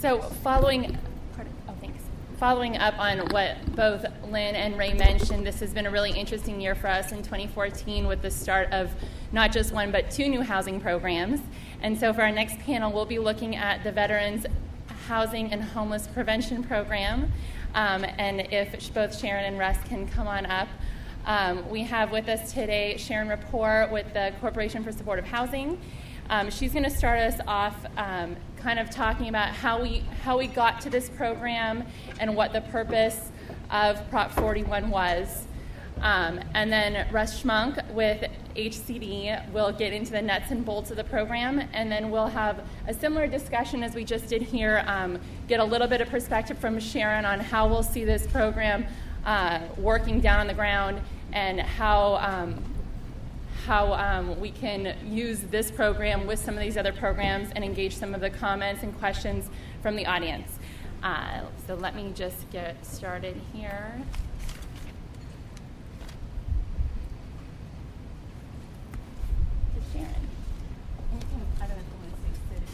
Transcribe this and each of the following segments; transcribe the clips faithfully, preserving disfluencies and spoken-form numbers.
So following, pardon, oh thanks. Following up on what both Lynn and Ray mentioned, this has been a really interesting year for us in twenty fourteen with the start of not just one but two new housing programs. And so for our next panel, we'll be looking at the Veterans Housing and Homeless Prevention Program. Um, and if both Sharon and Russ can come on up. Um, we have with us today Sharon Rapport with the Corporation for Supportive Housing. Um, she's going to start us off um, kind of talking about how we how we got to this program and what the purpose of Prop forty-one was. Um, and then Russ Schmunk with H C D will get into the nuts and bolts of the program, and then we'll have a similar discussion as we just did here, um, get a little bit of perspective from Sharon on how we'll see this program uh, working down on the ground and how um, how um, we can use this program with some of these other programs and engage some of the comments and questions from the audience. Uh, so let me just get started here. Sharon. I don't know if you want to say sit,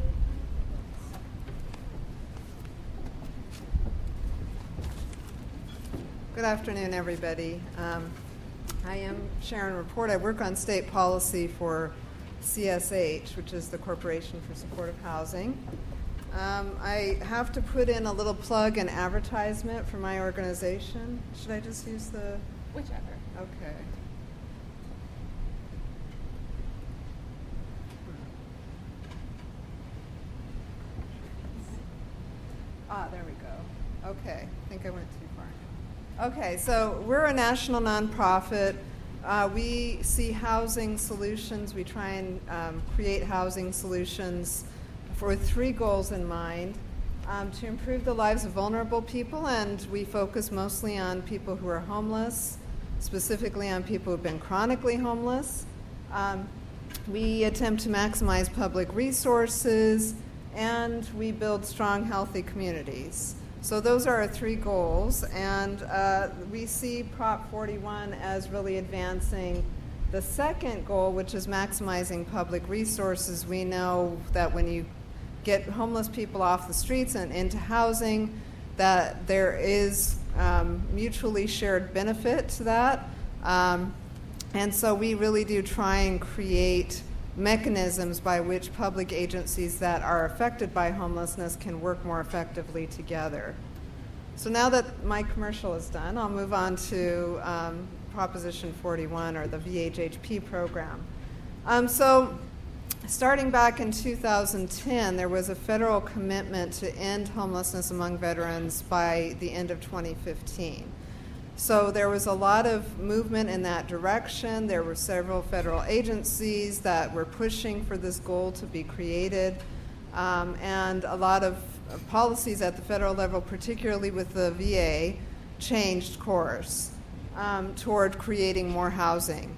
sit. Good afternoon, everybody. Um, I am Sharon Rapport. I work on state policy for C S H, which is the Corporation for Supportive Housing. Um, I have to put in a little plug and advertisement for my organization. Should I just use the... Whichever. Okay. Ah, there we go. Okay, I think I went too far. Okay, so we're a national nonprofit. Uh, we see housing solutions. We try and um, create housing solutions for three goals in mind. Um, to improve the lives of vulnerable people, and we focus mostly on people who are homeless, specifically on people who've been chronically homeless. Um, we attempt to maximize public resources, and we build strong, healthy communities. So those are our three goals, and uh, we see Prop forty-one as really advancing the second goal, which is maximizing public resources. We know that when you get homeless people off the streets and into housing, that there is um, mutually shared benefit to that. Um, and so we really do try and create mechanisms by which public agencies that are affected by homelessness can work more effectively together. So now that my commercial is done, I'll move on to um, Proposition forty-one, or the V H H P program. Um, so starting back in two thousand ten, there was a federal commitment to end homelessness among veterans by the end of twenty fifteen. So there was a lot of movement in that direction. There were several federal agencies that were pushing for this goal to be created, um, and a lot of uh, policies at the federal level, particularly with the V A, changed course um, toward creating more housing.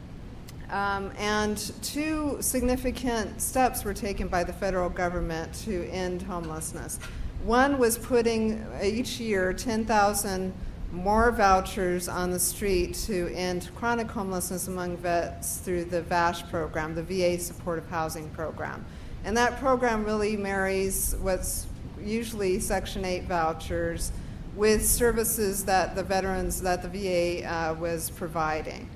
Um, and two significant steps were taken by the federal government to end homelessness. One was putting each year ten thousand more vouchers on the street to end chronic homelessness among vets through the V A S H program, the V A Supportive Housing Program. And that program really marries what's usually Section eight vouchers with services that the veterans, that the V A uh, was providing.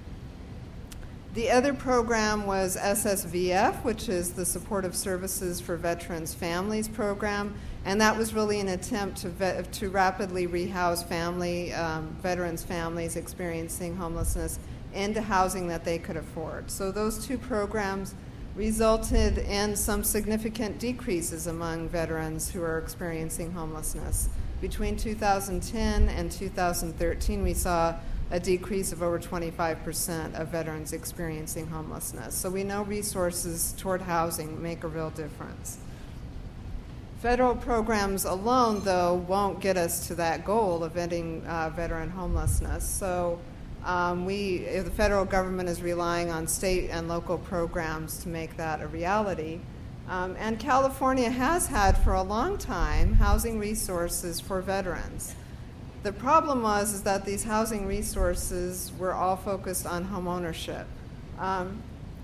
The other program was S S V F, which is the Supportive Services for Veterans Families program, and that was really an attempt to vet, to rapidly rehouse family um, veterans' families experiencing homelessness into housing that they could afford. So those two programs resulted in some significant decreases among veterans who are experiencing homelessness. Between two thousand ten and two thousand thirteen, we saw a decrease of over twenty-five percent of veterans experiencing homelessness. So we know resources toward housing make a real difference. Federal programs alone, though, won't get us to that goal of ending uh, veteran homelessness. So um, we, the federal government is relying on state and local programs to make that a reality. Um, and California has had for a long time housing resources for veterans. The problem was is that these housing resources were all focused on home ownership. Um,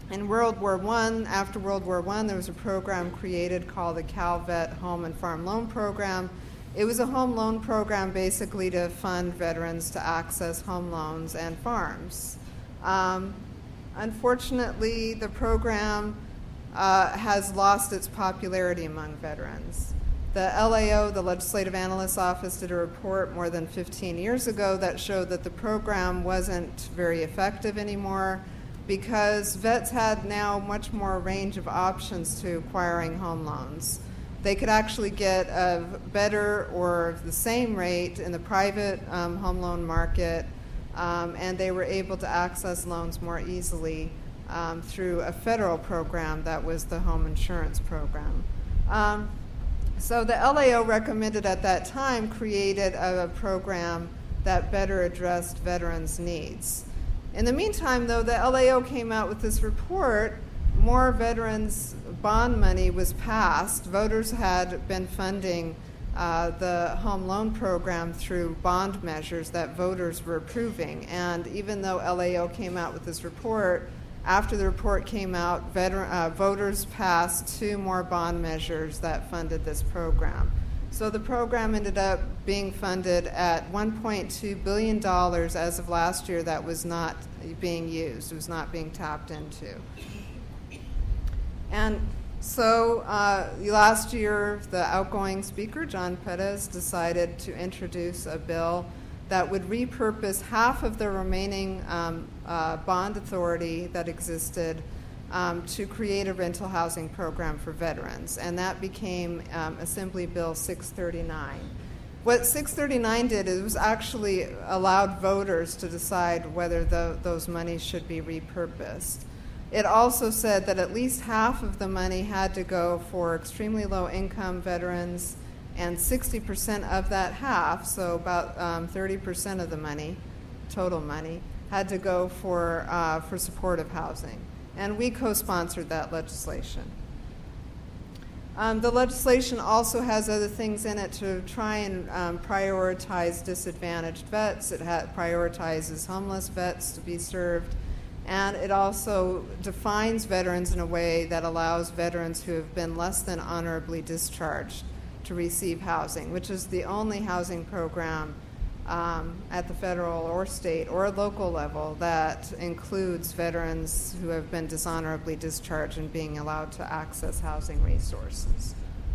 In World War One, after World War One, there was a program created called the CalVet Home and Farm Loan Program. It was a home loan program basically to fund veterans to access home loans and farms. Um, unfortunately, the program uh, has lost its popularity among veterans. The L A O, the Legislative Analyst's Office, did a report more than fifteen years ago that showed that the program wasn't very effective anymore because vets had now much more range of options to acquiring home loans. They could actually get a better or the same rate in the private um, home loan market, um, and they were able to access loans more easily um, through a federal program that was the home insurance program. Um, so the L A O recommended at that time created a, a program that better addressed veterans' needs. In the meantime, though, the L A O came out with this report. More veterans' bond money was passed. Voters had been funding uh, the home loan program through bond measures that voters were approving. And even though L A O came out with this report, after the report came out, veteran, uh, voters passed two more bond measures that funded this program. So the program ended up being funded at one point two billion dollars as of last year that was not being used, it was not being tapped into. And so uh, last year, the outgoing speaker, John Pettis, decided to introduce a bill that would repurpose half of the remaining um, uh, bond authority that existed um, to create a rental housing program for veterans. And that became um, Assembly Bill six thirty-nine. What six thirty-nine did is it was actually allowed voters to decide whether the, those monies should be repurposed. It also said that at least half of the money had to go for extremely low-income veterans, and sixty percent of that half, so about um, thirty percent of the money, total money, had to go for, uh, for supportive housing. And we co-sponsored that legislation. Um, the legislation also has other things in it to try and um, prioritize disadvantaged vets. It ha- prioritizes homeless vets to be served. And it also defines veterans in a way that allows veterans who have been less than honorably discharged to receive housing, which is the only housing program um, at the federal or state or local level that includes veterans who have been dishonorably discharged and being allowed to access housing resources.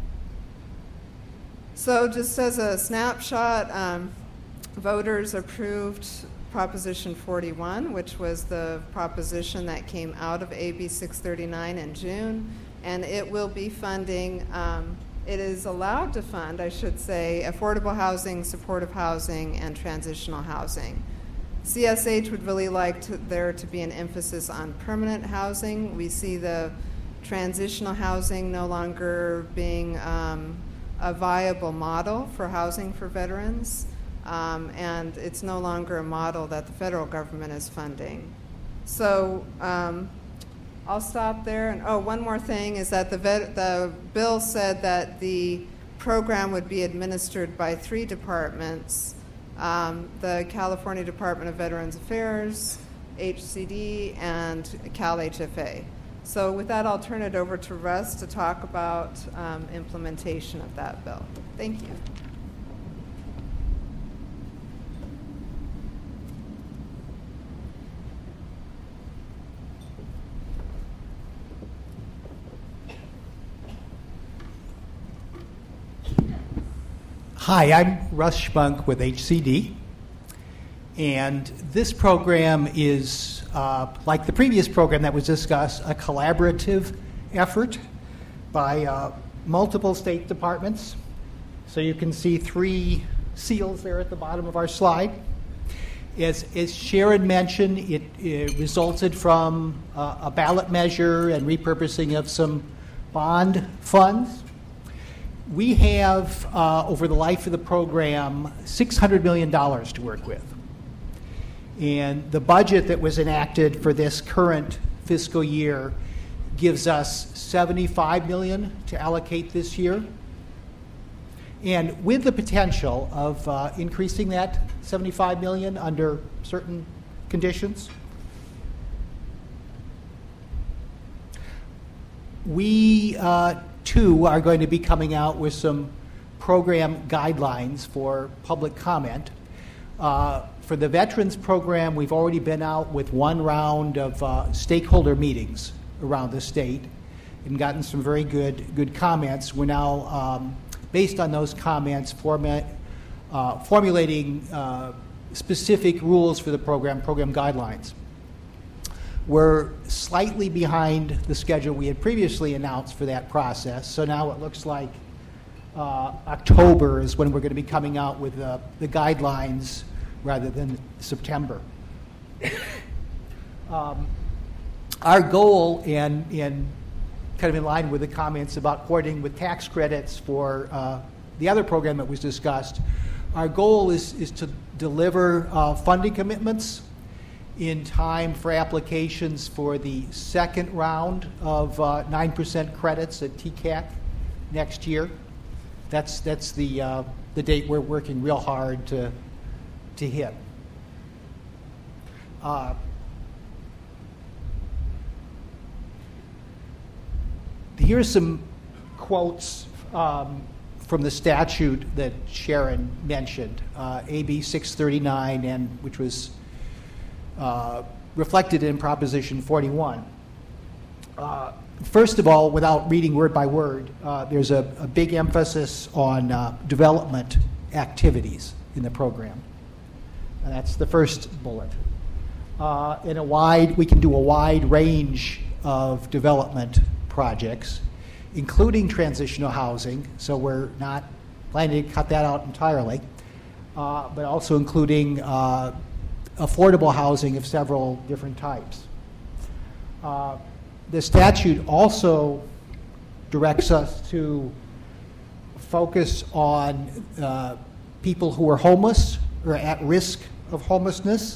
So just as a snapshot, um, voters approved Proposition forty-one, which was the proposition that came out of A B six thirty-nine in June, and it will be funding, um, it is allowed to fund, I should say, affordable housing, supportive housing, and transitional housing. C S H would really like to, there to be an emphasis on permanent housing. We see the transitional housing no longer being um, a viable model for housing for veterans. Um, and it's no longer a model that the federal government is funding. So um, I'll stop there. And oh, one more thing is that the, vet, the bill said that the program would be administered by three departments, um, the California Department of Veterans Affairs, H C D, and Cal H F A. So with that, I'll turn it over to Russ to talk about um, implementation of that bill. Thank you. Hi, I'm Russ Spunk with H C D, and this program is, uh, like the previous program that was discussed, a collaborative effort by uh, multiple state departments. So you can see three seals there at the bottom of our slide. As, as Sharon mentioned, it, it resulted from uh, a ballot measure and repurposing of some bond funds. We have, uh, over the life of the program, six hundred million dollars to work with. And the budget that was enacted for this current fiscal year gives us seventy-five million dollars to allocate this year. And with the potential of uh, increasing that seventy-five million dollars under certain conditions. we, uh, too, are going to be coming out with some program guidelines for public comment. Uh, for the Veterans Program, we've already been out with one round of uh, stakeholder meetings around the state and gotten some very good, good comments. We're now, um, based on those comments, format, uh, formulating uh, specific rules for the program, program guidelines. We're slightly behind the schedule we had previously announced for that process, so now it looks like uh, October is when we're going to be coming out with uh, the guidelines rather than September. um, our goal, and, and kind of in line with the comments about coordinating with tax credits for uh, the other program that was discussed, our goal is, is to deliver uh, funding commitments in time for applications for the second round of uh, nine percent credits at T C A C next year. That's, that's the, uh, the date we're working real hard to, to hit. Uh, here's some quotes um, from the statute that Sharon mentioned, uh, A B six thirty-nine, and which was uh, reflected in Proposition forty-one. Uh, first of all, without reading word by word, uh, there's a, a big emphasis on uh, development activities in the program. And that's the first bullet. Uh, in a wide, we can do a wide range of development projects, including transitional housing, so we're not planning to cut that out entirely, uh, but also including uh, affordable housing of several different types. Uh, the statute also directs us to focus on uh, people who are homeless or at risk of homelessness,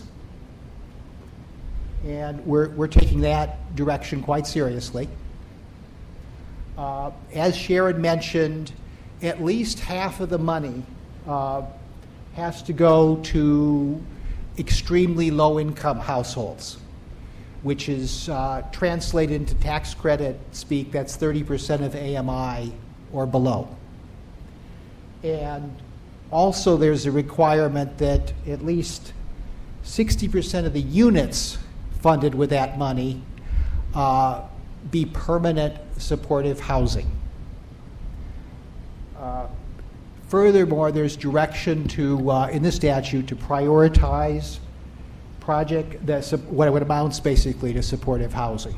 and we're, we're taking that direction quite seriously. Uh, as Sharon mentioned, at least half of the money uh, has to go to extremely low-income households, which is uh, translated into tax credit speak, that's thirty percent of A M I or below. And also there's a requirement that at least sixty percent of the units funded with that money uh, be permanent supportive housing. Uh, furthermore, there's direction to, uh, in the statute, to prioritize project that what it amounts basically to supportive housing.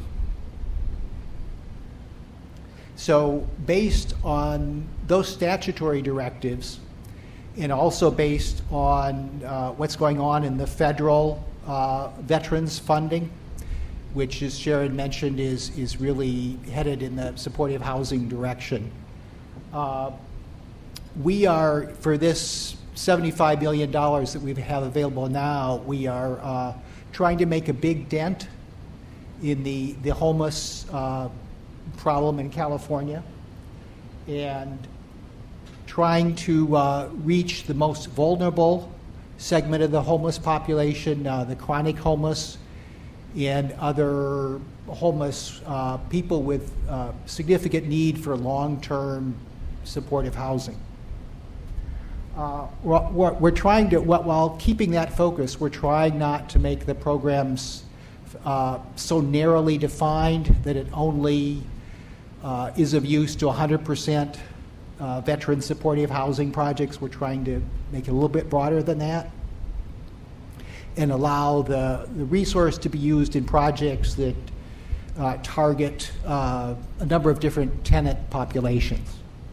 So based on those statutory directives, and also based on uh, what's going on in the federal uh, veterans funding, which, as Sharon mentioned, is, is really headed in the supportive housing direction. Uh, we are, for this seventy-five million dollars that we have available now, we are uh, trying to make a big dent in the, the homeless uh, problem in California, and trying to uh, reach the most vulnerable segment of the homeless population, uh, the chronic homeless, and other homeless uh, people with uh, significant need for long-term supportive housing. Uh, we're, we're trying to, while keeping that focus, we're trying not to make the programs uh, so narrowly defined that it only uh, is of use to one hundred percent uh, veteran supportive housing projects. We're trying to make it a little bit broader than that and allow the, the resource to be used in projects that uh, target uh, a number of different tenant populations.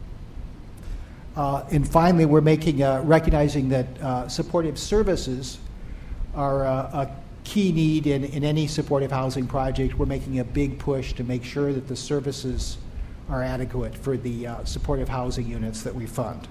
Uh, and finally, we're making uh, recognizing that uh, supportive services are a, a key need in, in any supportive housing project. We're making a big push to make sure that the services are adequate for the uh, supportive housing units that we fund.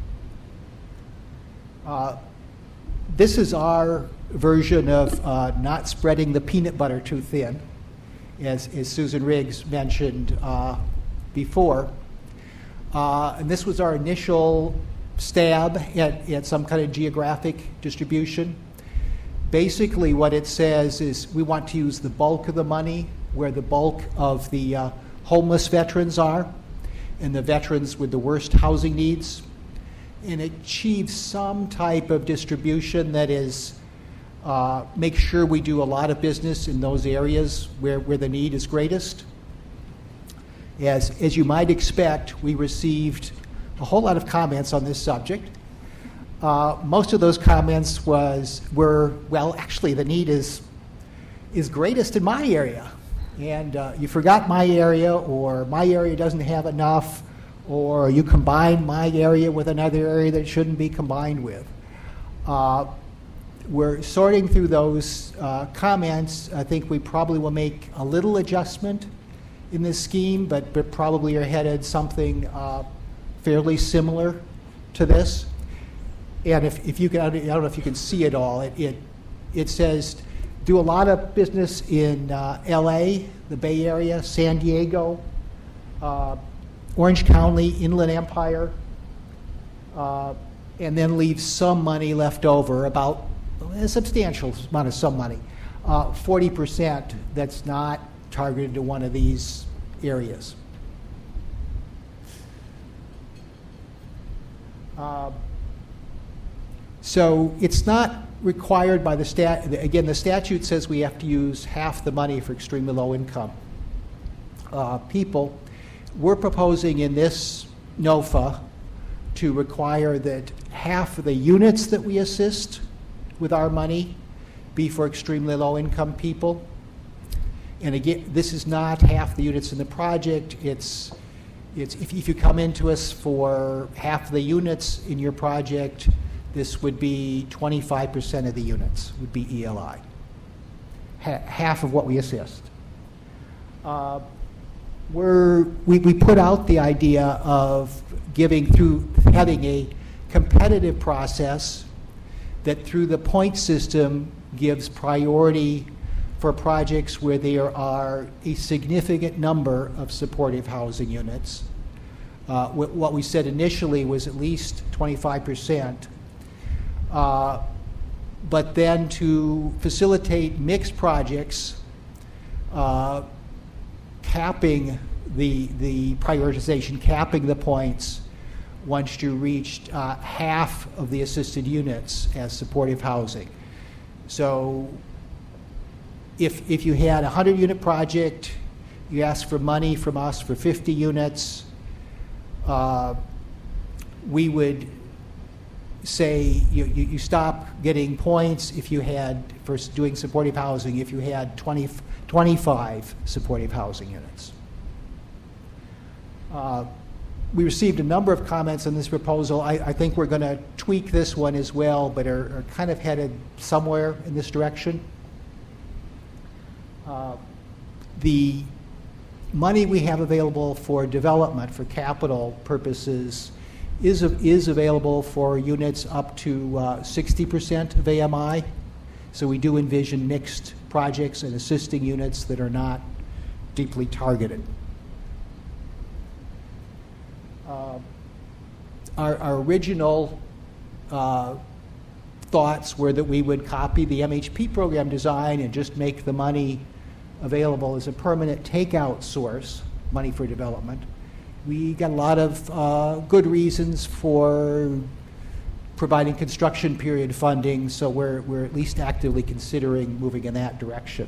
Uh, this is our version of uh, not spreading the peanut butter too thin, as, as Susan Riggs mentioned uh, before. Uh, and this was our initial stab at, at some kind of geographic distribution. Basically, what it says is we want to use the bulk of the money where the bulk of the uh, homeless veterans are and the veterans with the worst housing needs, and achieve some type of distribution that is uh, make sure we do a lot of business in those areas where, where the need is greatest. As, as you might expect, we received a whole lot of comments on this subject. Uh, most of those comments was were, well, actually the need is is greatest in my area, and uh, you forgot my area, or my area doesn't have enough, or you combine my area with another area that it shouldn't be combined with. Uh, we're sorting through those uh, comments. I think we probably will make a little adjustment in this scheme, but, but probably are headed something uh, fairly similar to this. And if, if you can, I don't know if you can see it all, it, it, it says do a lot of business in uh, L A, the Bay Area, San Diego, uh, Orange County, Inland Empire, uh, and then leave some money left over, about a substantial amount of some money, uh, forty percent that's not targeted to one of these areas. Uh, so it's not required by the stat. Again, the statute says we have to use half the money for extremely low income uh, people. We're proposing in this NOFA to require that half of the units that we assist with our money be for extremely low income people. And again, this is not half the units in the project. It's, it's if, if you come into us for half the units in your project, this would be twenty-five percent of the units would be E L I, ha- half of what we assist. Uh, we're, we, we put out the idea of giving through having a competitive process that through the point system gives priority for projects where there are a significant number of supportive housing units. Uh, wh- what we said initially was at least twenty-five percent. Uh, but then to facilitate mixed projects, uh, capping the, the prioritization, capping the points once you reached uh, half of the assisted units as supportive housing. So if, if you had a one hundred unit project, you asked for money from us for fifty units, uh, we would say you, you, you stop getting points if you had, for doing supportive housing, if you had twenty, twenty-five supportive housing units. Uh, we received a number of comments on this proposal. I, I think we're going to tweak this one as well, but are, are kind of headed somewhere in this direction. Uh, the money we have available for development, for capital purposes, is, is available for units up to uh, sixty percent of A M I. So we do envision mixed projects and assisting units that are not deeply targeted. Uh, our, our original uh, thoughts were that we would copy the M H P program design and just make the money available as a permanent takeout source, money for development. We got a lot of uh, good reasons for providing construction period funding, so we're, we're at least actively considering moving in that direction.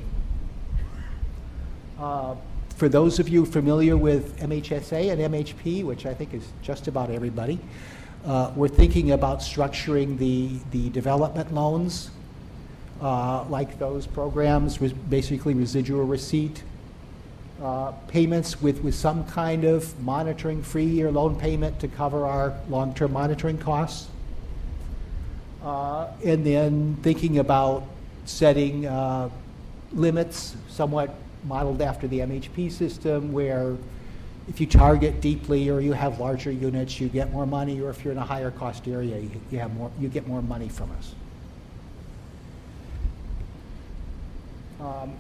Uh, for those of you familiar with M H S A and M H P, which I think is just about everybody, uh, we're thinking about structuring the, the development loans uh, like those programs, res- basically residual receipt Uh, payments with, with some kind of monitoring fee or loan payment to cover our long-term monitoring costs. Uh, and then thinking about setting uh, limits somewhat modeled after the M H P system, where if you target deeply or you have larger units, you get more money, or if you're in a higher cost area, you, you, have more, you get more money from us. Um,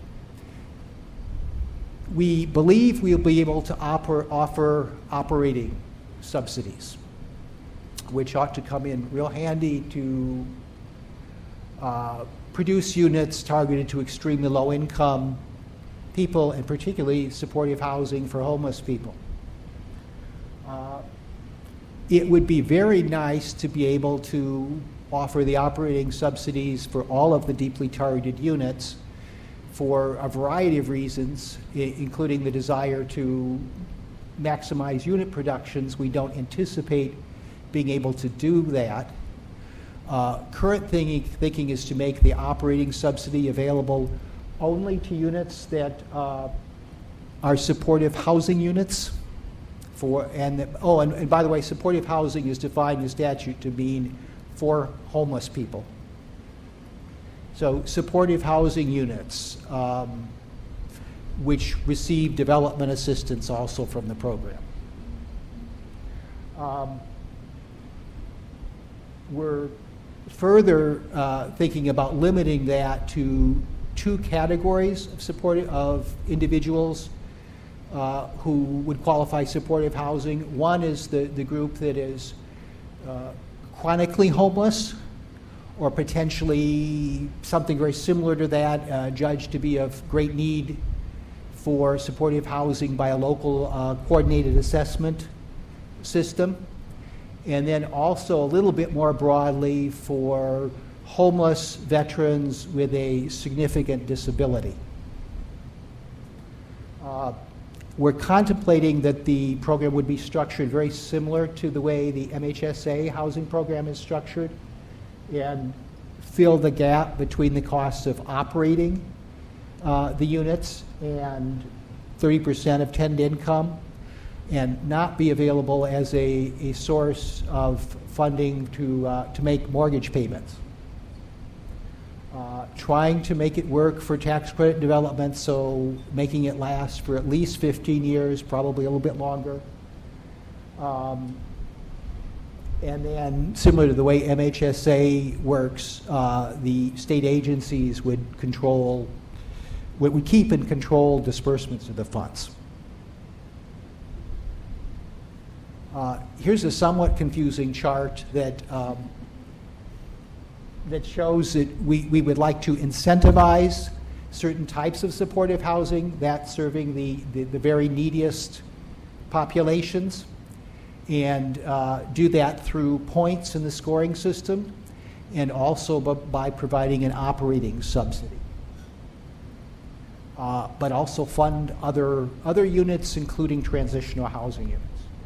We believe we'll be able to oper- offer operating subsidies, which ought to come in real handy to uh, produce units targeted to extremely low income people, and particularly supportive housing for homeless people. Uh, it would be very nice to be able to offer the operating subsidies for all of the deeply targeted units for a variety of reasons, I- including the desire to maximize unit productions. We don't anticipate being able to do that. Uh, current thinking, thinking is to make the operating subsidy available only to units that uh, are supportive housing units. For and the, oh, and, and by the way, supportive housing is defined in statute to mean for homeless people. So supportive housing units, um, which receive development assistance also from the program. Um, we're further uh, thinking about limiting that to two categories of supportive of individuals uh, who would qualify supportive housing. One is the, the group that is uh, chronically homeless, or potentially something very similar to that, uh, judged to be of great need for supportive housing by a local uh, coordinated assessment system. And then also a little bit more broadly for homeless veterans with a significant disability. Uh, we're contemplating that the program would be structured very similar to the way the M H S A housing program is structured, and fill the gap between the costs of operating uh, the units and thirty percent of tenant income, and not be available as a, a source of funding to, uh, to make mortgage payments. Uh, trying to make it work for tax credit development, so making it last for at least fifteen years, probably a little bit longer. Um, and then, similar to the way M H S A works, uh, the state agencies would control, would, would keep and control disbursements of the funds. Uh, here's a somewhat confusing chart that um, that shows that we, we would like to incentivize certain types of supportive housing, that serving the, the, the very neediest populations, and uh, do that through points in the scoring system, and also b- by providing an operating subsidy. Uh, but also fund other, other units, including transitional housing units.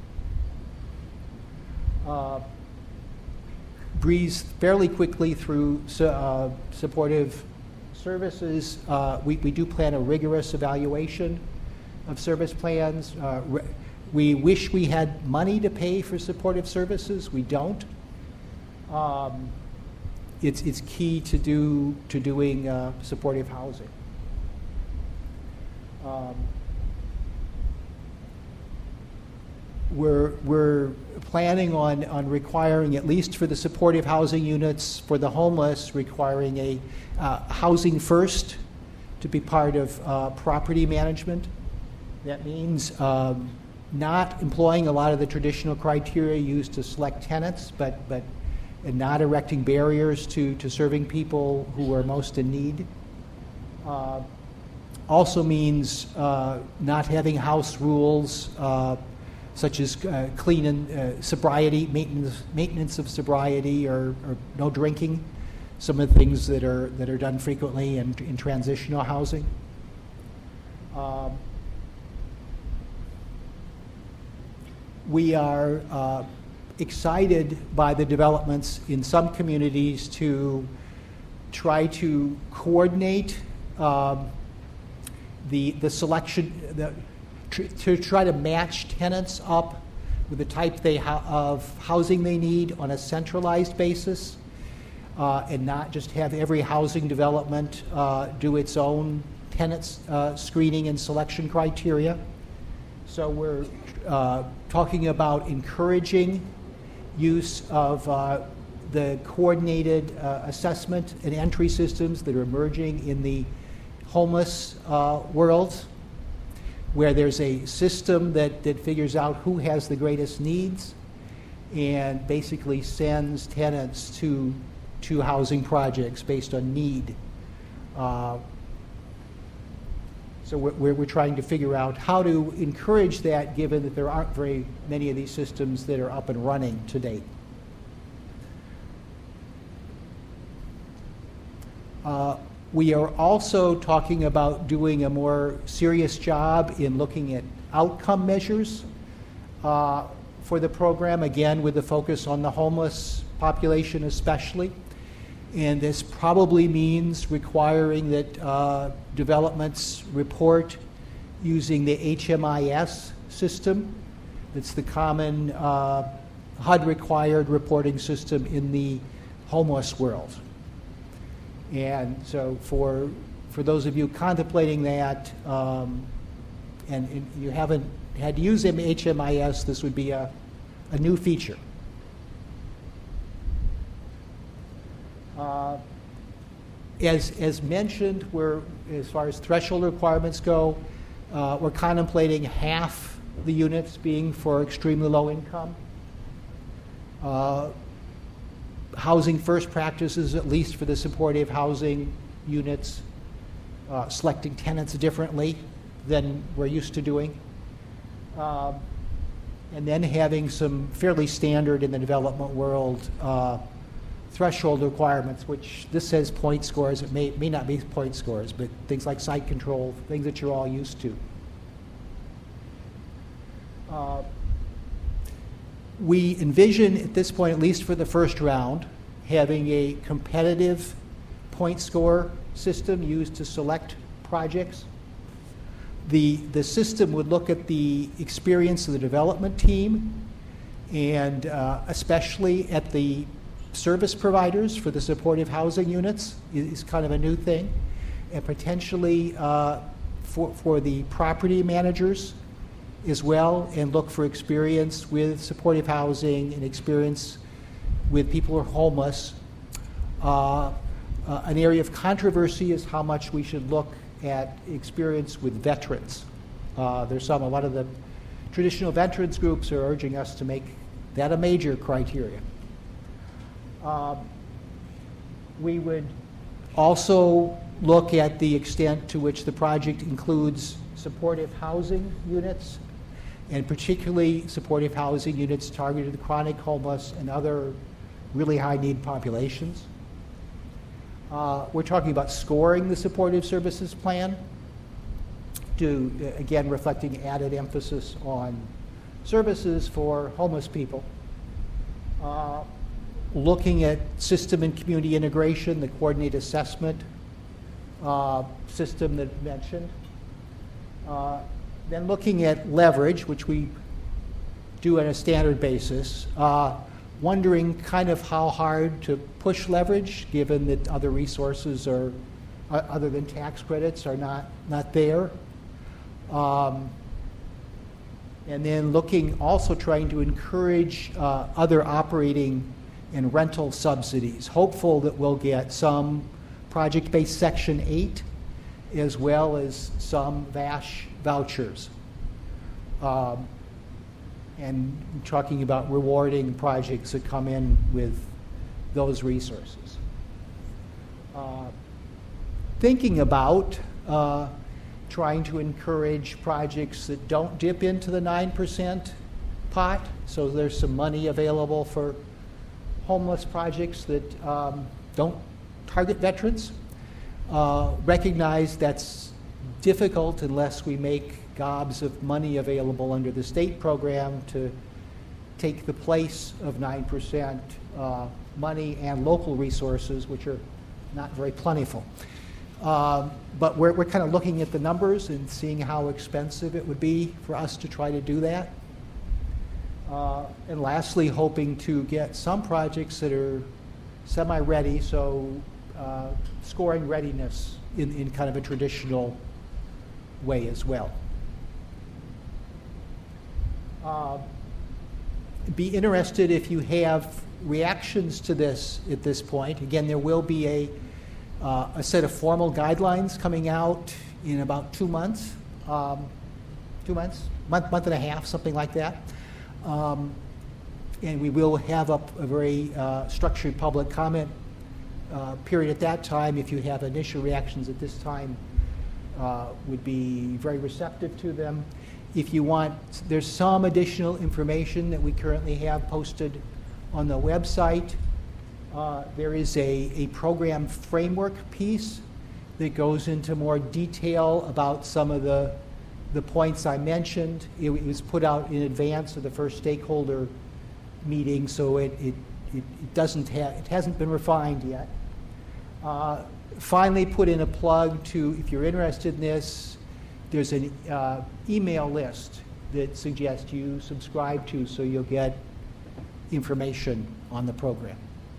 Uh, breeze fairly quickly through su- uh, supportive services. Uh, we, we do plan a rigorous evaluation of service plans. Uh, re- we wish we had money to pay for supportive services. We don't. Um, it's, it's key to do to doing uh, supportive housing. Um, We're, we're planning on, on requiring, at least for the supportive housing units for the homeless, requiring a uh, housing first to be part of uh, property management. That means um, not employing a lot of the traditional criteria used to select tenants, but, but and not erecting barriers to, to serving people who are most in need. Uh, also means uh, not having house rules, uh, such as uh, clean and uh, sobriety, maintenance, maintenance of sobriety, or, or no drinking. Some of the things that are that are done frequently in, in transitional housing. Um, we are uh, excited by the developments in some communities to try to coordinate um, the the selection. The, to try to match tenants up with the type they ha- of housing they need on a centralized basis, uh, and not just have every housing development uh, do its own tenants uh, screening and selection criteria. So we're uh, talking about encouraging use of uh, the coordinated uh, assessment and entry systems that are emerging in the homeless uh, world, where there's a system that, that figures out who has the greatest needs and basically sends tenants to, to housing projects based on need. Uh, So we're, we're trying to figure out how to encourage that, given that there aren't very many of these systems that are up and running to date. Uh, we are also talking about doing a more serious job in looking at outcome measures uh, for the program, again with the focus on the homeless population especially. And this probably means requiring that uh, developments report using the H M I S system. That's the common uh, H U D-required reporting system in the homeless world. And so for, for those of you contemplating that, um, and, and you haven't had to use H M I S, this would be a, a new feature. Uh, as, as mentioned, we're, as far as threshold requirements go, uh, we're contemplating half the units being for extremely low income. Uh, housing first practices, at least for the supportive housing units, uh, selecting tenants differently than we're used to doing. Um, and then having some fairly standard in the development world uh, threshold requirements, which this says point scores. It may, may not be point scores, but things like site control, things that you're all used to. Uh, we envision at this point, at least for the first round, having a competitive point score system used to select projects. The, the system would look at the experience of the development team and uh, especially at the service providers for the supportive housing units is kind of a new thing, and potentially uh, for, for the property managers as well, and look for experience with supportive housing and experience with people who are homeless. Uh, uh, an area of controversy is how much we should look at experience with veterans. Uh, there's some, a lot of the traditional veterans groups are urging us to make that a major criteria. Um, we would also look at the extent to which the project includes supportive housing units, and particularly supportive housing units targeted to chronic homeless and other really high need populations. Uh, we're talking about scoring the supportive services plan, to, again, reflecting added emphasis on services for homeless people. Uh, looking at system and community integration, the coordinated assessment uh, system that I mentioned. Uh, then looking at leverage, which we do on a standard basis, uh, wondering kind of how hard to push leverage, given that other resources are, uh, other than tax credits, are not, not there. Um, and then looking, also trying to encourage uh, other operating and rental subsidies. Hopeful that we'll get some project-based Section eight, as well as some V A S H vouchers. Um, and talking about rewarding projects that come in with those resources. Uh, thinking about uh, trying to encourage projects that don't dip into the nine percent pot, so there's some money available for homeless projects that um, don't target veterans. Uh, recognize that's difficult unless we make gobs of money available under the state program to take the place of nine percent uh, money and local resources, which are not very plentiful. Uh, but we're, we're kind of looking at the numbers and seeing how expensive it would be for us to try to do that. Uh, and lastly, hoping to get some projects that are semi-ready, so uh, scoring readiness in, in kind of a traditional way as well. Uh, be interested if you have reactions to this at this point. Again, there will be a, uh, a set of formal guidelines coming out in about two months, um, two months, month, month and a half, something like that. Um, and we will have a, a very uh, structured public comment uh, period at that time. If you have initial reactions at this time, uh, would be very receptive to them. If you want, there's some additional information that we currently have posted on the website. Uh, there is a, a program framework piece that goes into more detail about some of the, the points I mentioned. It, it was put out in advance of the first stakeholder meeting, so it, it, it, it doesn't have, it hasn't been refined yet. Uh, finally put in a plug to, if you're interested in this, there's an uh, email list that suggests you subscribe to, so you'll get information on the program.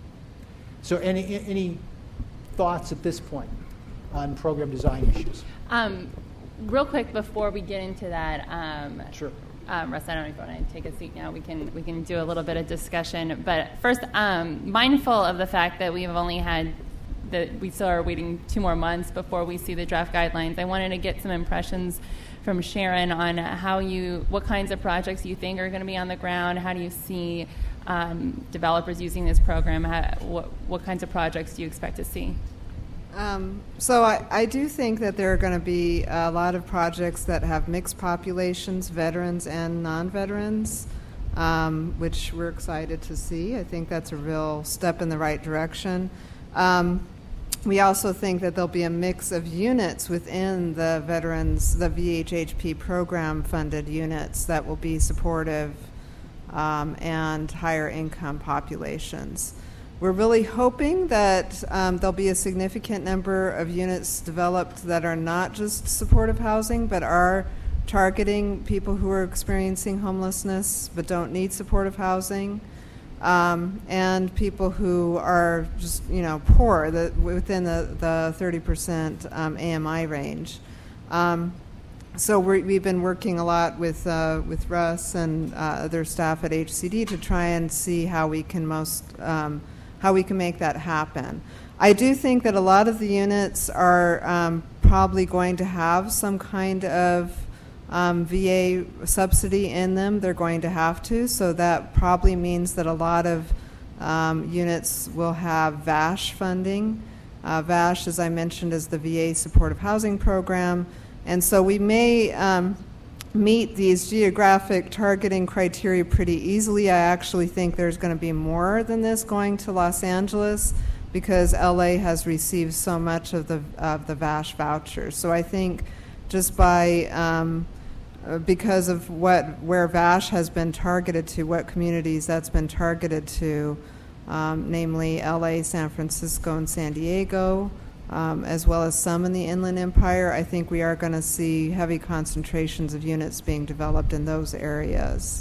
So any, any thoughts at this point on program design issues? Um, real quick before we get into that, um, sure. Um, Russ, I don't know if you want to take a seat now. We can we can do a little bit of discussion. But first, um, mindful of the fact that we've only had that we still are waiting two more months before we see the draft guidelines. I wanted to get some impressions from Sharon on how you, what kinds of projects you think are going to be on the ground. How do you see um, developers using this program? How, what, what kinds of projects do you expect to see? Um, so I, I do think that there are going to be a lot of projects that have mixed populations, veterans and non-veterans, um, which we're excited to see. I think that's a real step in the right direction. Um, we also think that there'll be a mix of units within the veterans, the V H H P program-funded units that will be supportive um, and higher income populations. We're really hoping that um, there'll be a significant number of units developed that are not just supportive housing, but are targeting people who are experiencing homelessness but don't need supportive housing, um, and people who are just, you know, poor, the, within the, the thirty percent um, A M I range. Um, so we're, we've been working a lot with uh, with Russ and uh, other staff at H C D to try and see how we can most um, how we can make that happen. I do think that a lot of the units are um, probably going to have some kind of um, V A subsidy in them. They're going to have to, so that probably means that a lot of um, units will have V A S H funding. Uh, V A S H, as I mentioned, is the V A Supportive Housing Program, and so we may um, meet these geographic targeting criteria pretty easily. I actually think there's going to be more than this going to Los Angeles because L A has received so much of the of the V A S H vouchers. So I think just by um, because of what where V A S H has been targeted to, what communities that's been targeted to, um, namely L A, San Francisco, and San Diego, Um, as well as some in the Inland Empire, I think we are going to see heavy concentrations of units being developed in those areas.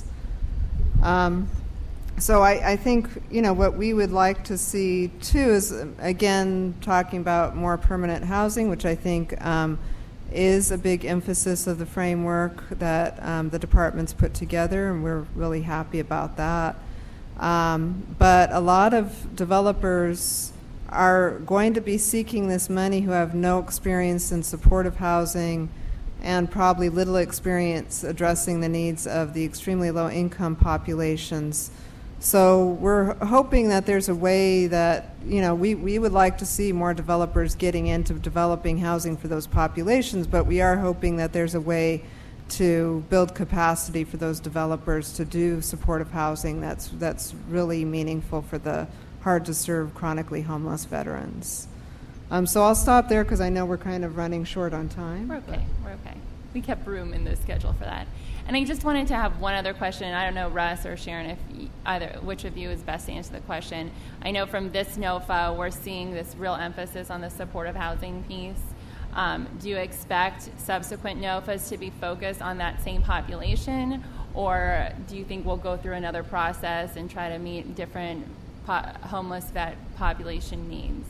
Um, so I, I think, you know, what we would like to see, too, is, again, talking about more permanent housing, which I think um, is a big emphasis of the framework that um, the department's put together, and we're really happy about that. Um, but a lot of developers are going to be seeking this money who have no experience in supportive housing and probably little experience addressing the needs of the extremely low income populations. So we're hoping that there's a way that, you know, we, we would like to see more developers getting into developing housing for those populations, but we are hoping that there's a way to build capacity for those developers to do supportive housing that's that's really meaningful for the hard-to-serve chronically homeless veterans. Um, so I'll stop there because I know we're kind of running short on time. We're okay. We're okay. We kept room in the schedule for that. And I just wanted to have one other question. I don't know, Russ or Sharon, if either which of you is best to answer the question. I know from this NOFA, we're seeing this real emphasis on the supportive housing piece. Um, do you expect subsequent NOFAs to be focused on that same population, or do you think we'll go through another process and try to meet different po- homeless vet population needs?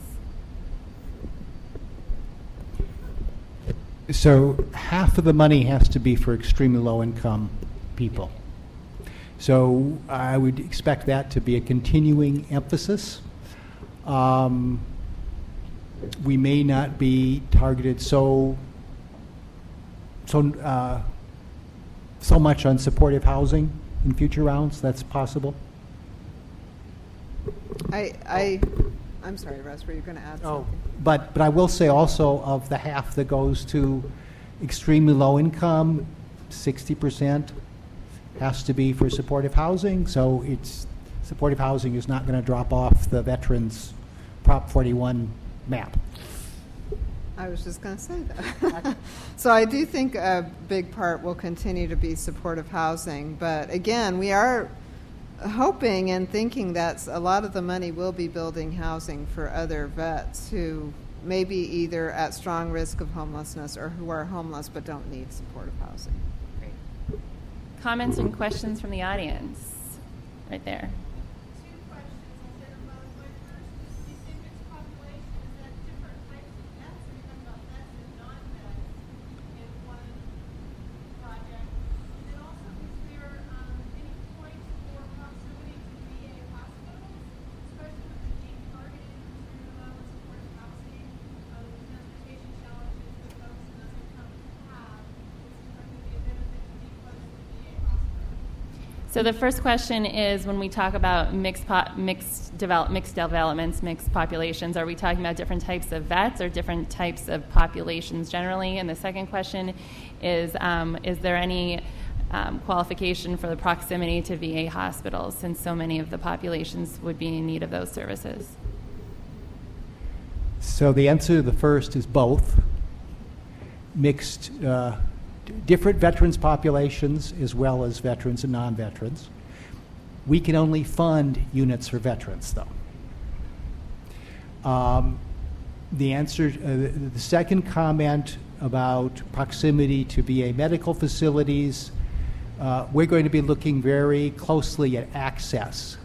So half of the money has to be for extremely low-income people. So I would expect that to be a continuing emphasis. Um, we may not be targeted so so uh, so much on supportive housing in future rounds. That's possible. I, I, I'm sorry, Russ, were you going to add Oh, something? but but I will say also of the half that goes to extremely low income, sixty percent has to be for supportive housing. So it's supportive housing is not going to drop off the veterans Prop forty-one map. I was just going to say that. So I do think a big part will continue to be supportive housing. But again, we are hoping and thinking that a lot of the money will be building housing for other vets who may be either at strong risk of homelessness or who are homeless but don't need supportive housing. Great. Comments and questions from the audience? Right there. So the first question is, when we talk about mixed po- mixed develop mixed developments, mixed populations, are we talking about different types of vets or different types of populations generally? And the second question is, um, is there any um, qualification for the proximity to V A hospitals, since so many of the populations would be in need of those services? So the answer to the first is both. Mixed, uh, different veterans populations as well as veterans and non-veterans. We can only fund units for veterans, though. Um, the answer, uh, the second comment about proximity to V A medical facilities, uh, we're going to be looking very closely at access,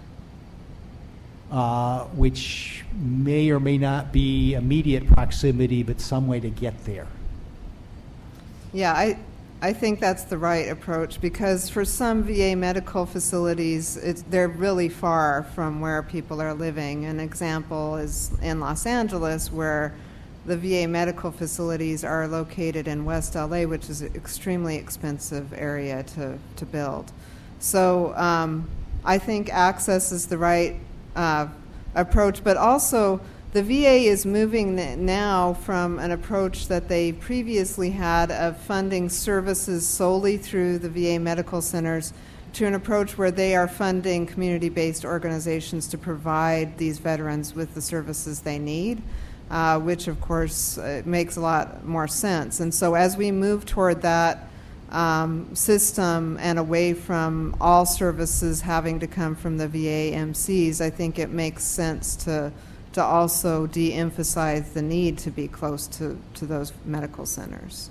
uh, which may or may not be immediate proximity, but some way to get there. Yeah, I, I think that's the right approach, because for some V A medical facilities, it's, they're really far from where people are living. An example is in Los Angeles, where the V A medical facilities are located in West L A, which is an extremely expensive area to, to build. So um, I think access is the right uh, approach, but also the V A is moving now from an approach that they previously had of funding services solely through the V A medical centers to an approach where they are funding community-based organizations to provide these veterans with the services they need, uh, which of course uh, makes a lot more sense. And so as we move toward that um, system and away from all services having to come from the V A M Cs, I think it makes sense to to also de-emphasize the need to be close to, to those medical centers.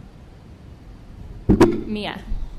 Mia.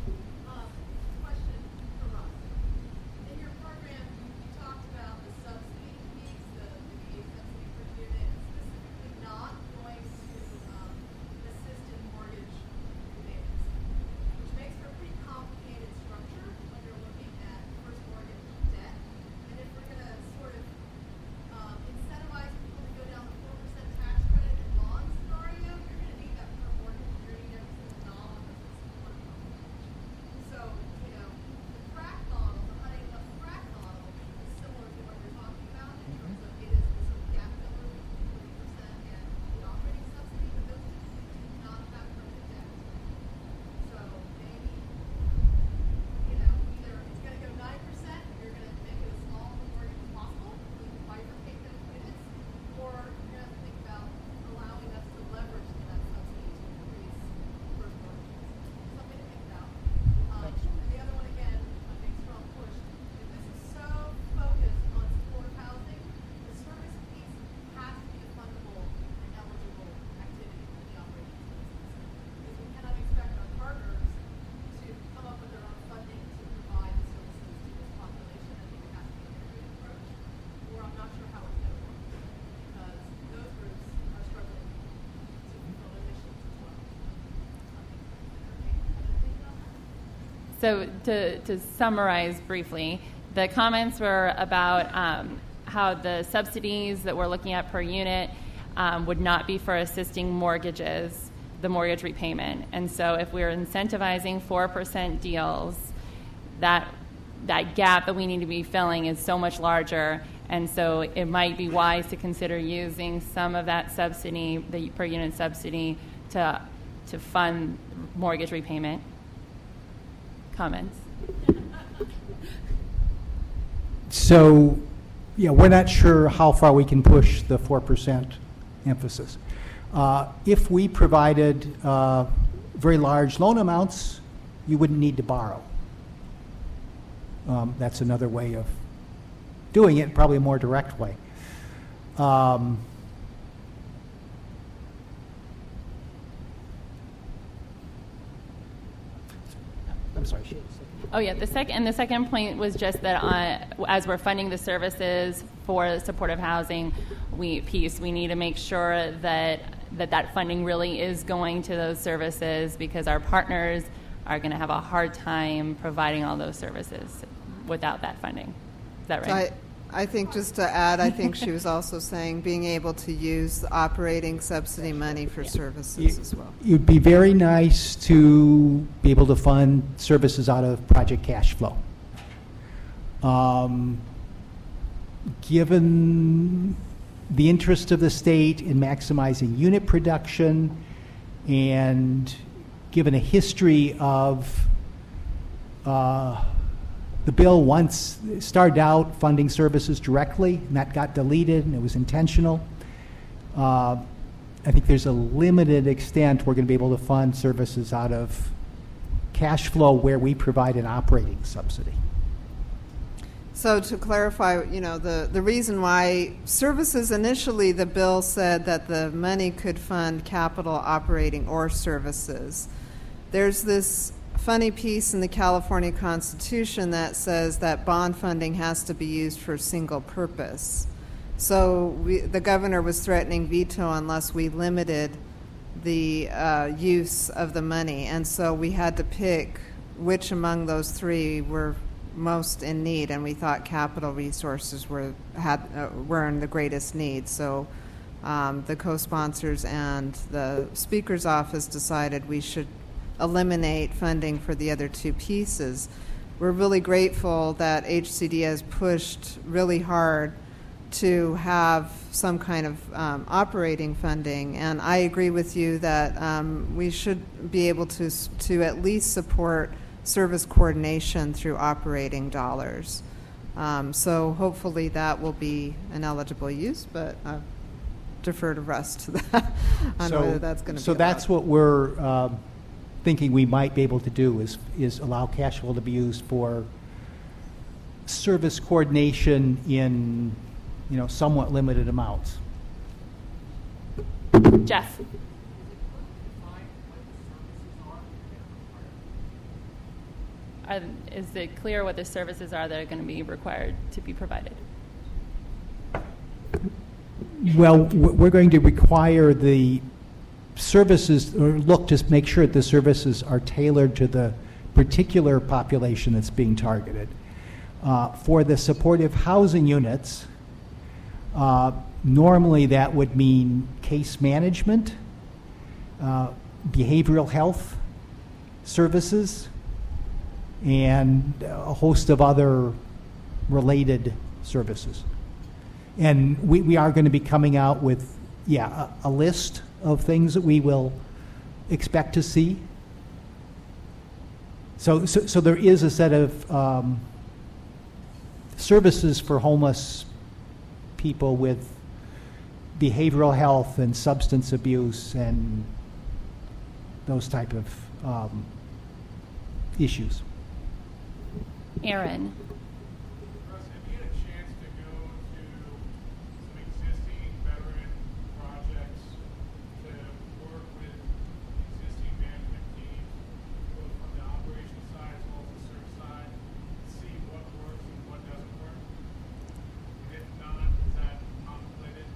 So to, to summarize briefly, the comments were about um, how the subsidies that we're looking at per unit um, would not be for assisting mortgages, the mortgage repayment. And so if we're incentivizing four percent deals, that, that gap that we need to be filling is so much larger. And so it might be wise to consider using some of that subsidy, the per unit subsidy, to to fund mortgage repayment. Comments? So, yeah, we're not sure how far we can push the four percent emphasis. Uh, if we provided uh, very large loan amounts, you wouldn't need to borrow. Um, that's another way of doing it, probably a more direct way. Um, I'm sorry. Oh yeah, the second and the second point was just that uh, as we're funding the services for supportive housing, we piece we need to make sure that that that funding really is going to those services, because our partners are going to have a hard time providing all those services without that funding. Is that right? So I, I think just to add, I think she was also saying being able to use the operating subsidy money for Yeah. services as well. It would be very nice to be able to fund services out of project cash flow. Um, given the interest of the state in maximizing unit production, and given a history of uh, the bill once started out funding services directly, and that got deleted, and it was intentional. Uh, I think there's a limited extent we're going to be able to fund services out of cash flow where we provide an operating subsidy. So to clarify, you know, the, the reason why services initially, the bill said that the money could fund capital, operating, or services. There's this funny piece in the California Constitution that says that bond funding has to be used for a single purpose. So we, the governor was threatening veto unless we limited the uh, use of the money. And so we had to pick which among those three were most in need, and we thought capital resources were had uh, were in the greatest need. So um, the co-sponsors and the Speaker's office decided we should eliminate funding for the other two pieces. We're really grateful that H C D has pushed really hard to have some kind of um, operating funding, and I agree with you that um, we should be able to to at least support service coordination through operating dollars. Um, so hopefully that will be an eligible use, but I defer to Russ to that on so, whether that's going to so be So that's what we're um, thinking we might be able to do is, is allow cash flow to be used for service coordination in, you know, somewhat limited amounts. Jeff. Are, is it clear what the services are that are going to be required to be provided? Well, we're going to require the services, or look to make sure that the services are tailored to the particular population that's being targeted. Uh, for the supportive housing units, uh, normally that would mean case management, uh, behavioral health services, and a host of other related services. And we, we are going to be coming out with, yeah, a, a list of things that we will expect to see. So, so, so there is a set of um, services for homeless people with behavioral health and substance abuse and those type of um, issues. Aaron. Russ, have you had a chance to go to some existing veteran projects to work with existing management teams, both on the operations side as well as the service side, to see what works and what doesn't work? And if not, is that contemplated?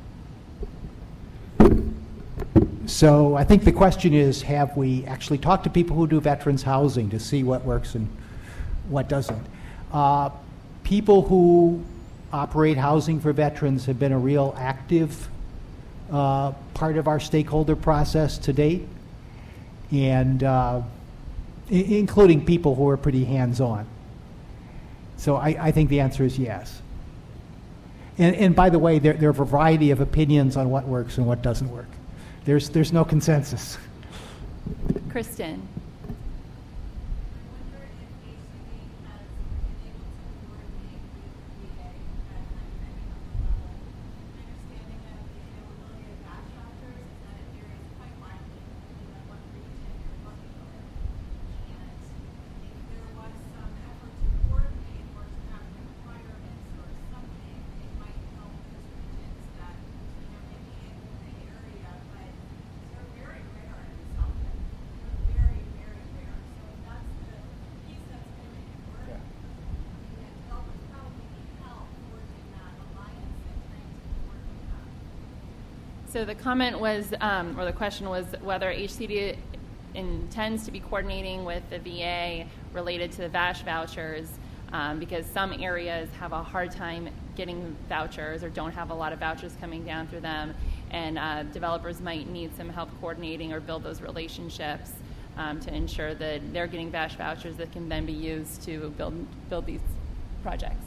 So I think the question is, have we actually talked to people who do veterans housing to see what works and what doesn't? Uh, people who operate housing for veterans have been a real active uh, part of our stakeholder process to date, and uh, I- including people who are pretty hands-on. So I, I think the answer is yes. And, and by the way, there, there are a variety of opinions on what works and what doesn't work. There's, there's no consensus. Kristen. So the comment was, um, or the question was whether H C D intends to be coordinating with the V A related to the V A S H vouchers, um, because some areas have a hard time getting vouchers or don't have a lot of vouchers coming down through them, and uh, developers might need some help coordinating or build those relationships um, to ensure that they're getting V A S H vouchers that can then be used to build build these projects.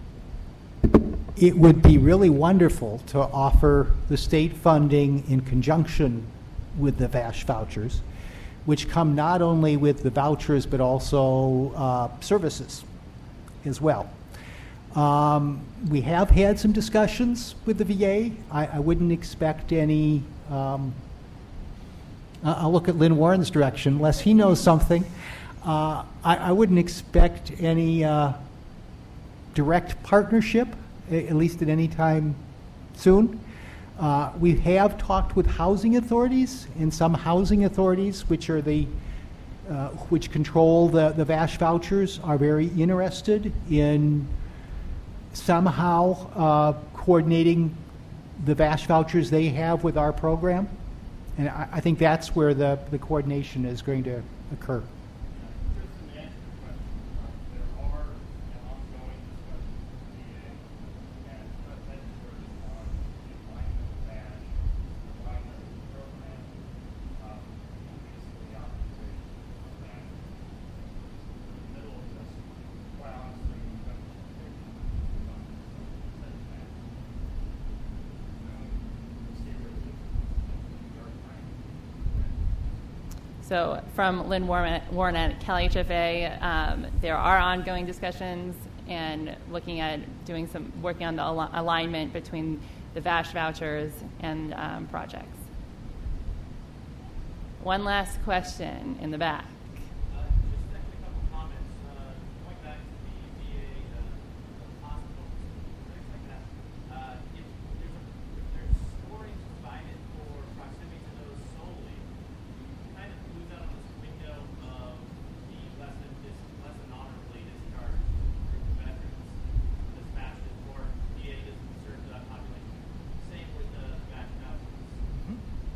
It would be really wonderful to offer the state funding in conjunction with the V A S H vouchers, which come not only with the vouchers but also uh, services as well. Um, we have had some discussions with the V A. I, I wouldn't expect any, um, I'll look at Lynn Warren's direction, unless he knows something. Uh, I, I wouldn't expect any uh, direct partnership, at least at any time soon. Uh, we have talked with housing authorities, and some housing authorities, which are the uh, which control the, the V A S H vouchers, are very interested in somehow uh, coordinating the V A S H vouchers they have with our program. And I, I think that's where the, the coordination is going to occur. So from Lynn Warren, Warren at Cal H F A, um, there are ongoing discussions and looking at doing some, working on the al- alignment between the V A S H vouchers and um, projects. One last question in the back. Uh, just actually a couple comments. Uh, going back to the V A uh, hospitals, things like that. Uh, if, there's a, if there's scoring provided for proximity to those solely, you kind of lose out on this window of the less than dis, less than honorably discharged group of veterans that's matched it for V A doesn't serve that population. Same with the V A S H vouchers.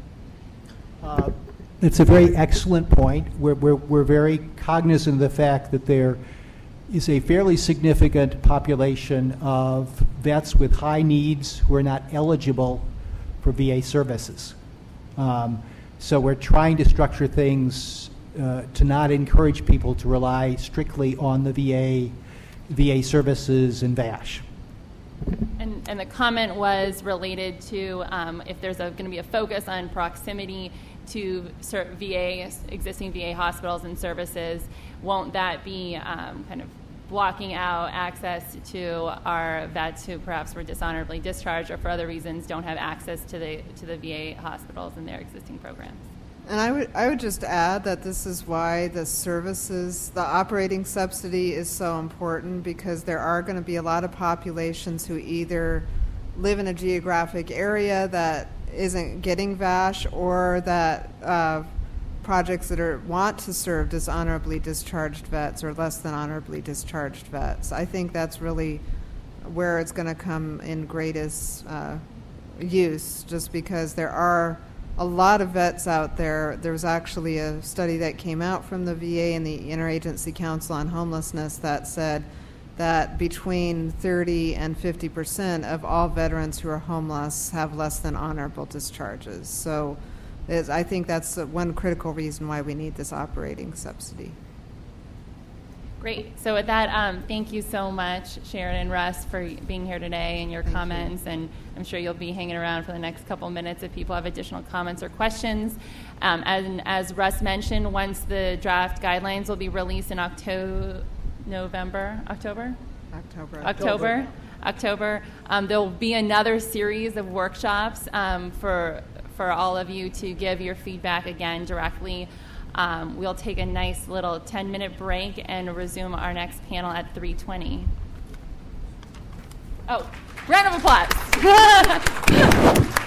Uh, It's a very excellent point. We're, we're, we're very cognizant of the fact that there is a fairly significant population of vets with high needs who are not eligible for V A services. Um, so we're trying to structure things uh, to not encourage people to rely strictly on the V A, V A services and V A S H. And, and the comment was related to um, if there's going to be a focus on proximity to ser- V A, existing V A hospitals and services, won't that be um, kind of blocking out access to our vets who perhaps were dishonorably discharged or for other reasons don't have access to the to the V A hospitals and their existing programs? And I would I would just add that this is why the services, the operating subsidy is so important, because there are going to be a lot of populations who either live in a geographic area that isn't getting V A S H, or that uh, projects that are want to serve dishonorably discharged vets or less than honorably discharged vets. I think that's really where it's going to come in greatest uh, use, just because there are a lot of vets out there. There was actually a study that came out from the V A and the Interagency Council on Homelessness that said that between thirty and fifty percent of all veterans who are homeless have less than honorable discharges. So is, I think that's one critical reason why we need this operating subsidy. Great. So with that, um, thank you so much, Sharon and Russ, for being here today and your Thank comments. you. And I'm sure you'll be hanging around for the next couple minutes if people have additional comments or questions. Um, and as Russ mentioned, once the draft guidelines will be released in October, November, October? October. October. October. Um, there will be another series of workshops um, for for all of you to give your feedback again directly. Um, we'll take a nice little ten-minute break and resume our next panel at three twenty. Oh, round of applause.